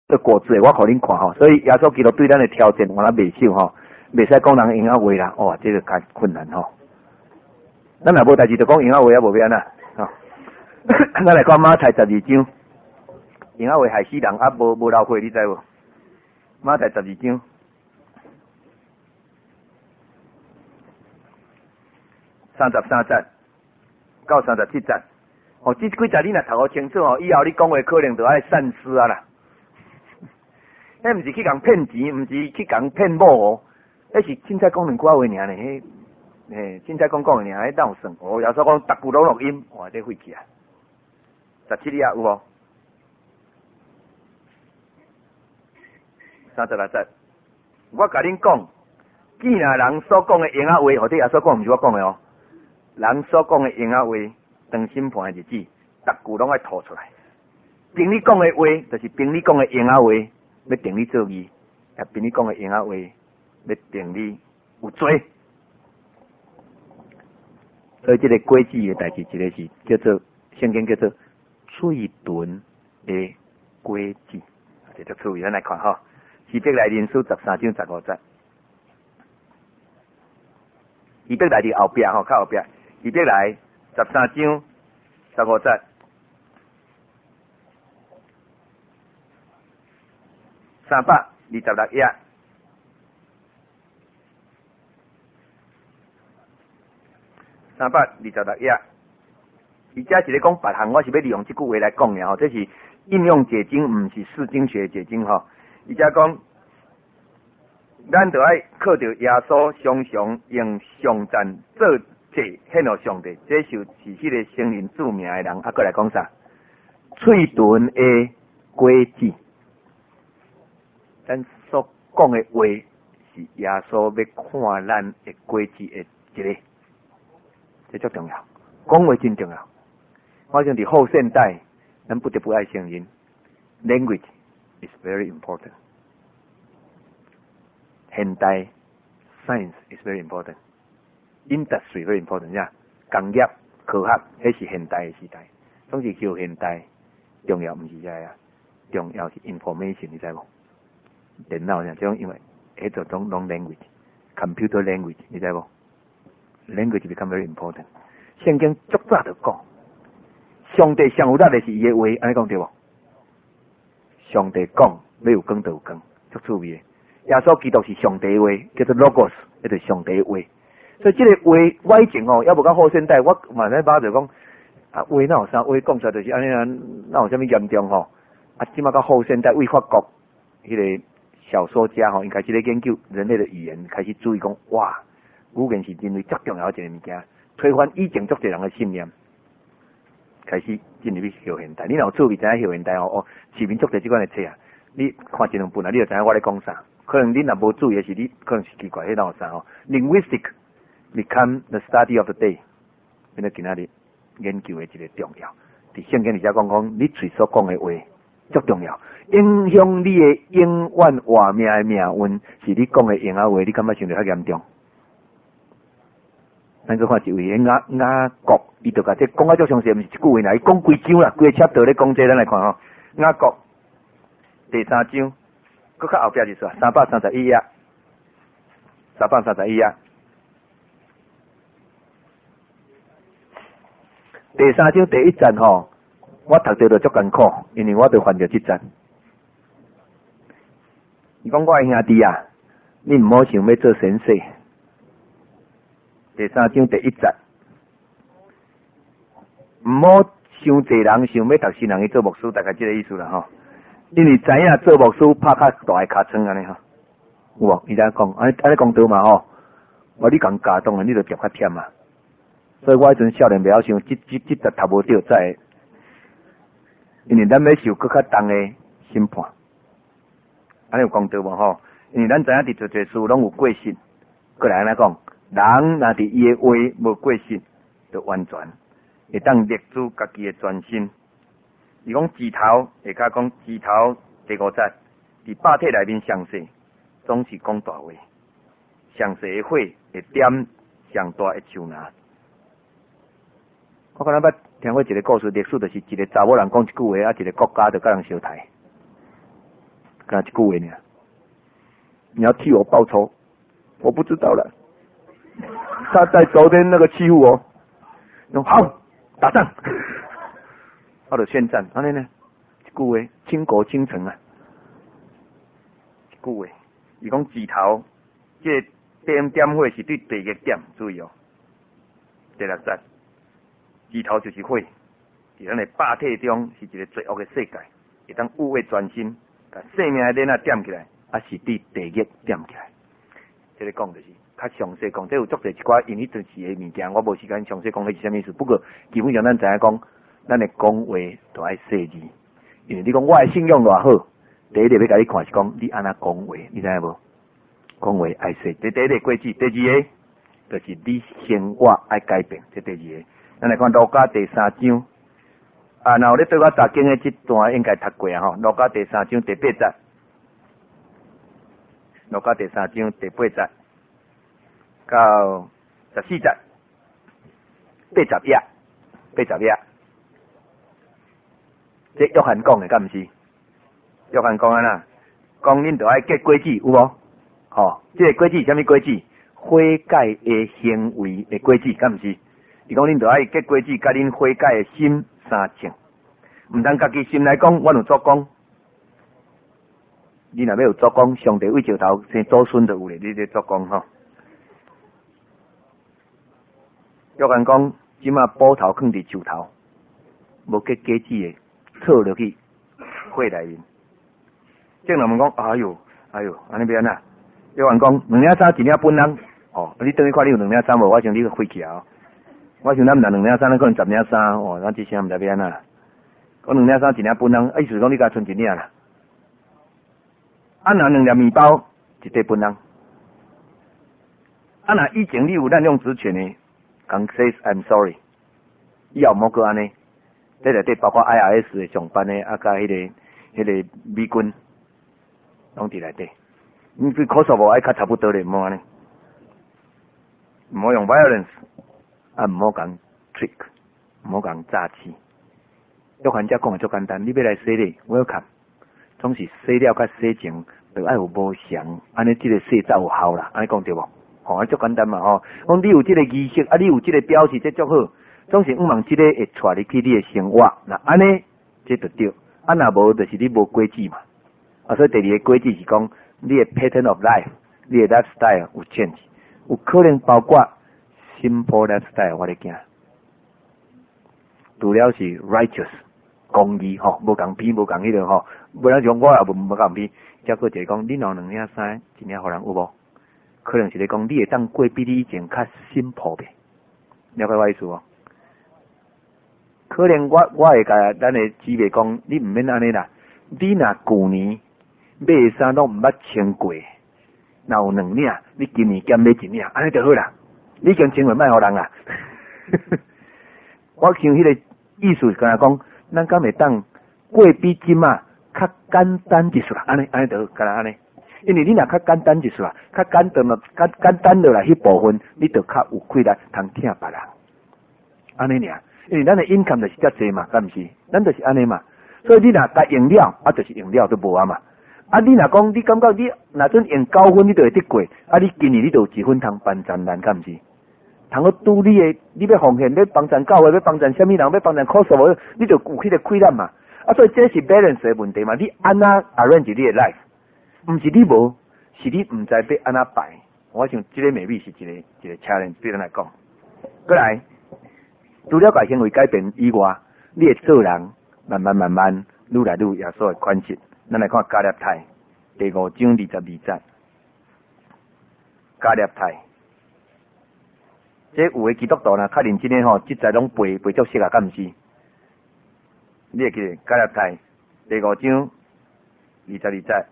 这果子我给恁看吼，所以耶稣基督对咱的挑战我那未少吼，未使讲人闲话啦，哇，这个较困难吼。咱若无代志就讲闲话也无变啦，吼。咱来看马太12章，闲话害死人啊，无流血，你知无？马太12章33节到37节。哦，这几节你若读好清楚哦，以后你讲话可能就爱善思啊啦。迄毋是去共骗钱，毋是去共骗某哦，迄是凊彩讲两句话尔呢。迄凊彩讲的尔，迄当有算哦。要说讲逐句拢录音，哇，这废气啊！17页有无？36节，我甲恁讲，既然人所讲的闲话，或者也所讲，毋是我讲的哦。人所讲的闲话，当审判的日子，逐句拢爱吐出来。凭你讲的话，就是凭你讲的闲话，要定你做义；也凭你讲的闲话，要定你有罪。所以这个诡计的代志，一个是叫做圣经叫做嘴遁的诡计，这就注意咱来看哈。希伯来人书13章15节，希伯来的后壁吼，较后壁，希伯来13章15节。326页，326页，伊遮是咧讲别项，我是要利用这句话来讲尔吼，这是应用解经，毋是释经学解经吼。伊遮讲，咱就爱靠着耶稣常常用上赞做祭献予上帝，这就是迄个圣灵著名的人。啊，过来讲啥？嘴遁的诡计。咱所讲的话是耶稣要看咱的诡计的一个，这足重要。讲话真重要。好像伫后现代，咱不得不爱承认 ，language is very important。现代 science is very important，industry very important 呀。工业、科学，迄是现代的时代。总是叫现代重要，毋是这啊，重要是 information， 你知无？电脑像这种，因为迄种拢 language，computer language， 你知无 ？language become very important。圣经足早就讲，上帝上有力的是伊的话，安尼讲对无？上帝讲要有光就有光，足趣味的。耶稣基督是上帝的话，叫做 logos， 迄就是上帝的话。所以这个话，我以前哦，也无到后现代，我嘛在巴就讲，啊话哪有啥话讲出来就是安尼啊，哪有啥物严重吼？啊，即马到后现代为法国迄个小说家吼，因开始咧研究人类的语言，开始注意讲，哇，语言是人类最重要的一个物件，推翻以前足侪人的信念，开始进入去后现代。你若有注意知影后现代哦，市民足侪即款的册啊，你看一两本啊，你就知影我咧讲啥。可能你若无注意的是，你可能是奇怪，迄哪有啥吼 ？Linguistic become the study of the day， 变做今仔日研究的一个重要。伫圣经里遮讲，你嘴所讲的话足重要。影响你的永远活命的命运，是你讲的闲话，你感觉想着较严重。咱去看一位雅各，伊就甲这讲啊足详细，毋是一句话啦，伊讲规章啦，规个 chapter 咧讲这，咱来看吼。雅各第3章，搁较后壁就是331页，331页。第3章第1节吼，我读着就足艰苦，因为我著犯着这节。伊讲我的兄弟啊，你毋好想要做先生。第3章第1节，毋好伤济人想要读新人去做牧师，大概这个意思啦吼。因为知影做牧师拍较大的尻川安尼吼，有无？伊在讲，安尼讲对嘛吼？我你共教当然你就夹较忝啊。所以我迄阵少年袂晓想，这读无着才会，因为咱要受更较重的审判。安尼有讲对无吼？因为咱知影伫做这事拢有过失，过来安尼讲，人若伫伊的话无过失，就完全会当勒住家己的全身。伊讲指头，下骹讲指头第5节，伫百体内面上细，总是讲大话，上细的火会点上大的树芽。我敢若捌听过一个故事，历史就是一个查某人讲一句话，啊，一个国家就甲人相杀。 干一句话呢，你要替我报仇，我不知道了。他在昨天那个欺负我，好打仗，他就宣战，安尼呢，一句话倾国倾城啊，一句话，伊讲字头，这个点火是对地狱点，注意哦，第六节，字头就是火，伫咱的霸体中是一个罪恶的世界，会当污秽全身，把生命的链啊点起来，啊是对地狱点起来。这个讲就是较详细讲，这有足侪一寡因迄阵时的物件，我无时间详细讲迄是啥物意思。不过基本上咱知影讲，咱的讲话都爱细字，因为你讲我的信用偌好，第一个要甲你看是讲你安怎讲话，你知影无？讲话爱细，这第一个规矩，第二个就是你生活爱改变，这第二个。咱来看路加第3章，啊，然后你对我查经的这段应该读过啊吼，路加第3章第8节。路加第3章第8节到14节，80页，这约翰讲的，敢毋是？约翰讲啊啦，讲恁着爱结果子，有无？吼，这个果子是啥物果子？悔改的行为的果子，敢毋是？伊讲恁着爱结果子，甲恁悔改的心相称，毋通家己心来讲，我有做工。你若要有做工，上帝为石头生祖孙就有咧，你咧做工吼。约翰讲，即马斧头放伫树头，无结果子的，错落去火内面。正人问讲，哎呦，安尼要安怎？约翰讲，两领衫，一领本人。哦，你等于看你有两领衫无？我想你飞起哦。我想咱毋若两领衫，咱可能10领衫。哦，咱即声毋知要安怎。讲两领衫，一领本人，意思讲你甲剩一领啦。啊，若2粒面包，一块本人。啊，若以前你有滥用职权的，讲 say I'm sorry， 以后莫搁安尼。这内底包括 IRS 的上班的，啊，甲迄个美军，拢伫内底。你对科索沃爱较差不多咧，莫安尼，莫用 violence， 啊，莫讲 trick， 莫讲诈欺。约翰遮讲的足简单，你要来洗礼 ，welcome。总是洗了甲洗前，就爱有无常，安尼这个洗才有效啦，安尼讲对无？吼，安足简单嘛吼。讲你有这个仪式，啊，你有这个表示，这足好。总是望这个会带你去你的生活，那安尼这就对。啊，若无就是你无规矩嘛。啊，所以第二个规矩是讲你的 pattern of life， 你的 lifestyle 有 change， 有可能包括 simple lifestyle 我咧惊。除了是 righteous。公义吼，无共批，无共迄个吼，无人像我也无共批。再过就是讲，你若2领衫，一领互人有无？可能是咧讲，你会当过比你以前较simple呗。了解我意思无？可能我会甲咱的姊妹讲，你毋免安尼啦。你若旧年买的衫拢毋捌穿过，若有2领，你今年减买1领，安尼就好啦。你已经穿过卖互人啊。我像迄个意思是干讲。咱敢会当过比即马较简单一丝啦，安尼就好，干安尼。因为你若较简单一丝啦，较简单落来迄部分，你就较有气力通听别人。安尼尔，因为咱的 income 就是遮济嘛，敢毋是？咱就是安尼嘛。所以你若甲用了，啊，就是用了都无啊嘛。啊，你若讲你感觉你若准用9分，你就会得过。啊，你今年你就有1分通办展览，敢毋是？通去拄你的，你要奉献，要帮助教会，要帮助什么人，要帮助科索沃，你就有迄个气力嘛。啊，所以这是 balance 的问题嘛。你安怎 arrange 你的 life， 毋是你无，是你毋知要安怎摆。我想这个maybe是一个 challenge 对咱来讲。过来，除了把行为改变以外，你会做人慢慢愈来愈耶稣的款式。咱来看加略太第5章22节，加略太。这有的基督徒呢，较认真的吼，即在拢背足熟啊，敢毋是？你会记得加略太第5章22节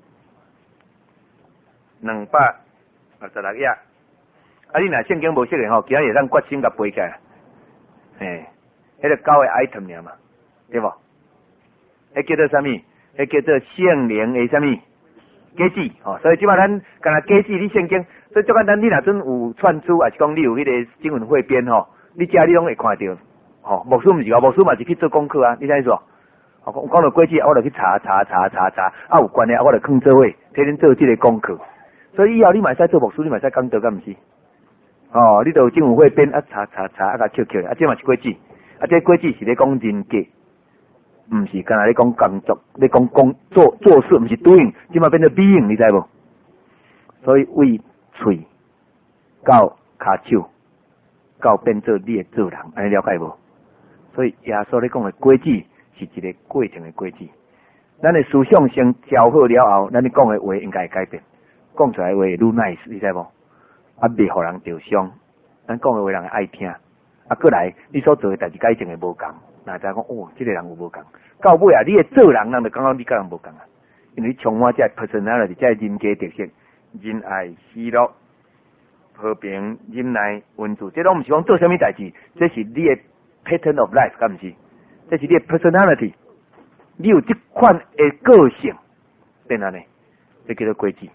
226页。啊，你若圣经无熟的吼，今日咱决心甲背起来。嘿，迄个9个 item 尔嘛，对无？迄叫做啥物？迄叫做圣灵的啥物？果子吼，所以即摆咱干那果子，你圣经，所以足简单。你若准有串珠，还是讲你有迄个经文汇编吼，你遮你拢会看到。吼，牧师毋是个，牧师嘛是去做功课啊，你知意思无？ 我讲到过去，我就去查，有关的我就囥做伙，替恁做这个功课。所以以后你嘛使做牧师，你嘛使讲道，敢毋是？你就有政府会编查，甲扣，这嘛是过去，这过去是咧讲人格，毋是干那咧讲工作，咧讲做事，毋是 doing， 即嘛变做 being， 你知无？所以为喙到骹手，到变做你的做人，安尼了解无？所以耶稣咧讲的规矩是一个过程的规矩。咱的思想先调好了后，咱咧讲的话应该会改变，讲出来的话会愈 nice， 你知无？袂互人着伤，咱讲的话人会爱听。过来，你所做的代志甲以前会无共，那知讲这个人有无共。到尾啊，你的做人就感觉你甲人无共啊，因为你充满这 personality， 这人格特色，仁爱、喜乐、和平、忍耐、温柔，这拢毋是讲做啥物代志，这是你的 pattern of life， 敢毋是？这是你的 personality， 你有这款的个性，变安尼，这叫做规矩。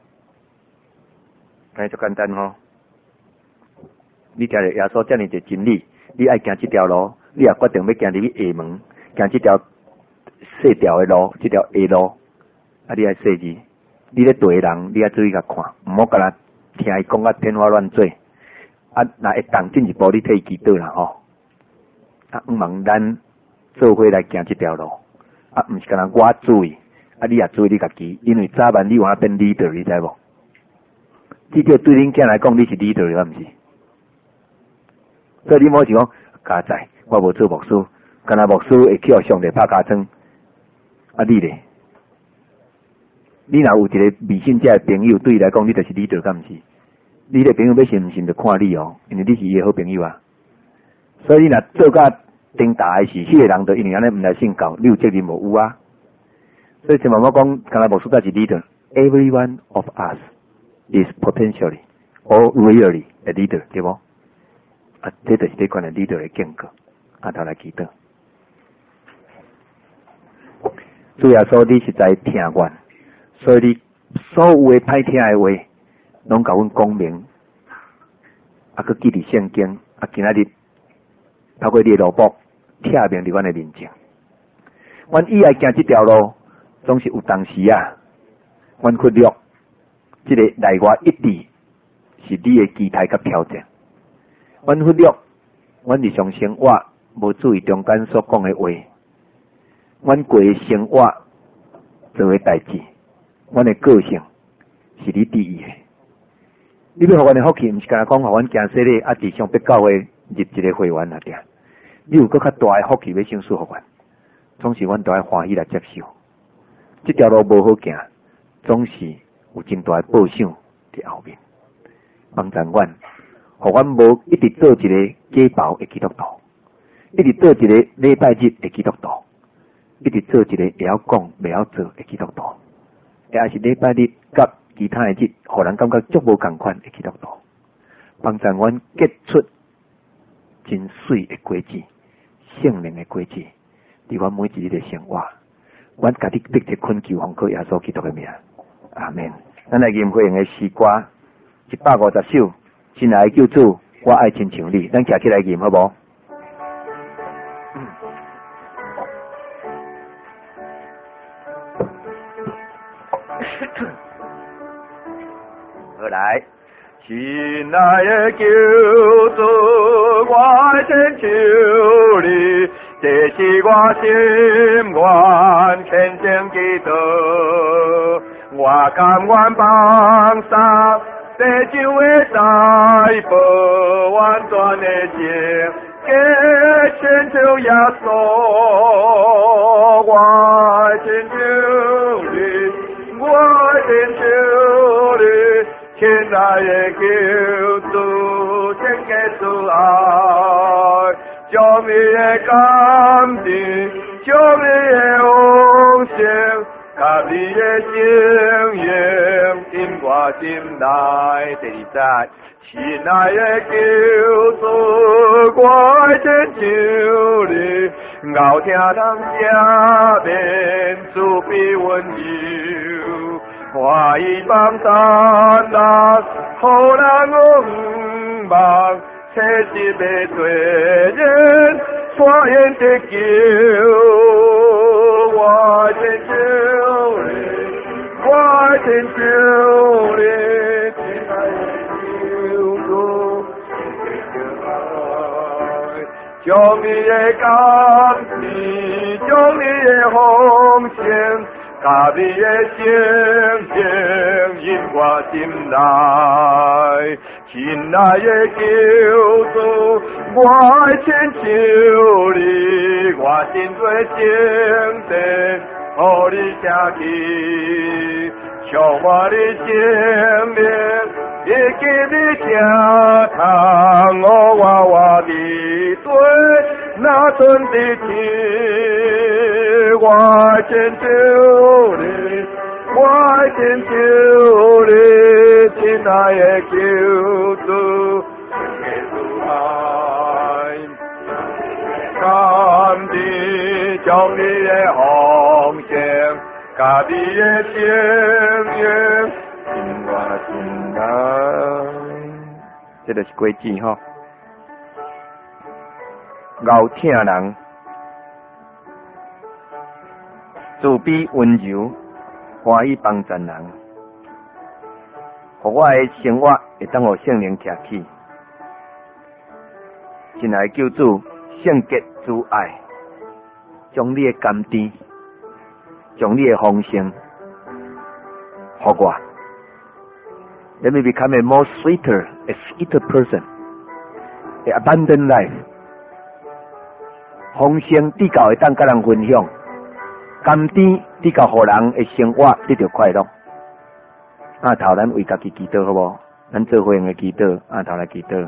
安尼就简单吼。你听着耶稣遮尔一真理，你爱行这条路，你也决定要行入去下门，行这条细条的路，这条下路，你爱细字，你咧对人，你爱注意甲看，毋好甲他听伊讲啊天花乱坠。若会当进一步，你替伊祈祷啦吼。毋望咱做伙来行这条路，毋是干那我注意，你也注意你家己，因为早晚你有法变 leader， 你知无？至少对恁囝来讲，你是 leader， 敢毋是？所以你莫是讲家在，我无做牧师，干那牧师会去互上帝拍家庄，你咧？你若有一个未信者的朋友，对伊来讲，你就是leader，敢毋是？你的朋友要信毋信，就看你哦，因为你是伊的好朋友啊。所以你若做甲顶大的事，迄个人就因为安尼毋来信教，你有责任无有啊？所以千万莫讲，干那牧师才是 leader。Every one of us is potentially or really a leader， 对无？这就是这款的 leader 的境界。头来祈祷。主耶稣，你实在听愿，所以你所有的歹听的话，拢甲阮讲明，佮记伫圣经，今仔日透过你的路谱，贴明伫阮的面前。阮以后行这条路，总是有当时啊，阮忽略这个内外一致是你的期待甲挑战。阮忽略，阮日常生活无注意中间所讲的话，阮过的生活做的代志，阮的个性是你第一的。你要互阮的福气，毋是干讲互阮行洗礼，伫上必教会入一个会员定。你有搁较大的福气要享受互阮，总是阮都爱欢喜来接受。这条路无好行，总是有真大的报赏伫后面。帮助阮。互阮无一直做一个假包的基督徒，一直做一个礼拜日的基督徒，一直做一个会晓讲袂晓做的基督徒，也是礼拜日甲其他的日，互人感觉足无共款的基督徒。帮助阮结出真水的果子，圣灵的果子，伫阮每一日的生活，阮家己迫切恳求奉靠耶稣基督的名，阿们。咱来吟会用的诗歌150首。亲爱的救主，我爱亲像你，咱站起来念好无？好来，亲爱的救主，我爱亲像你，这是我心愿，虔诚祈祷，我甘愿放下。地上的财宝，完全的情，给亲像耶稣，我亲像你，我亲像你，亲爱的救主，请给主爱，将你的感情，将你的奉献。甲你的声音in我心内，第二节，亲爱的救主，我爱亲像你，敖听人正面，慈悲温柔，欢喜放胆力，互人仰望，切实的对人，传言得救。 我亲像你，我亲像你，亲爱的救主，将你的甘甜，将你的风声，甲你的性情引我心内。亲爱的救主，我亲像你，我真多情地，互你听去，充满你生命，已经你听通，我的对，那阵的天，我亲像你。我亲像你，亲爱的救主，耶稣爱，甘地将你的奉献，甲你的生命，引我心内。这就是规矩吼，熬疼人，慈悲温柔。欢喜帮助人，互我的生活会当互圣灵徛起。亲爱的救主，圣洁主爱，将你的甘甜，将你的丰盛，互我。Let me become a more sweeter person, an abundant life. 丰盛至到会当甲人分享。甘甜，你甲互人的生活得到快乐。头咱为家己祈祷好无？咱做伙用的祈祷，头来祈祷。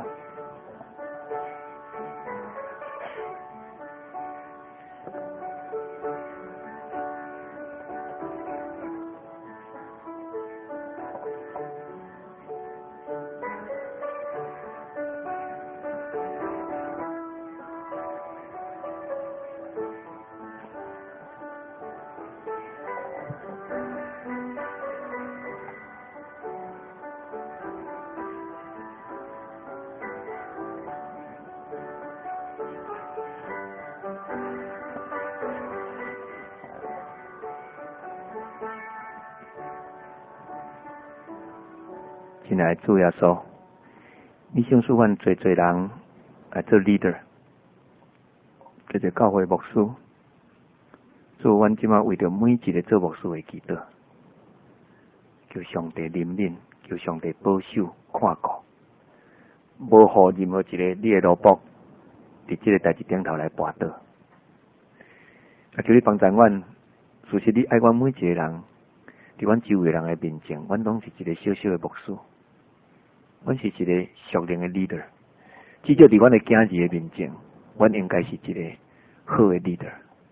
亲爱的主耶稣，你想使阮做人来做 leader， 叫做教会牧师。主，阮即马为着每一个做牧师的祈祷，求上帝怜悯，求上帝保守看顾，无互任何一个你的萝卜伫即个代志顶头来跋倒。求你帮助阮，事实你爱阮每一个人，伫阮周围人的面前，阮拢是一个小小的牧师。阮是一个属灵的 leader， 至少伫阮的囝儿的面前，阮应该是一个好的 leader。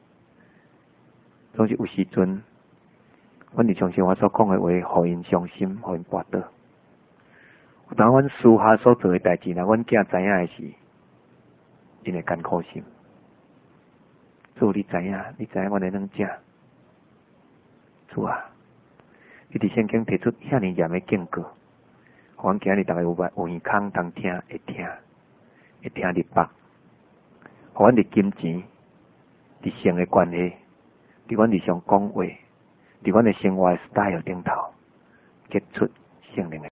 总是有时阵，阮伫从生活所讲的话，互因伤心，互因跋倒。有当阮私下所做的代志，若阮囝知影的是，因会艰苦心。主，你知影阮的软正。主啊，你伫圣经提出遐尼严的警告。互阮今日大家有耳孔通听，会听入北。互阮伫金钱、伫性的关系，伫阮日常讲话，伫阮的生活 style 顶头，结出圣灵的。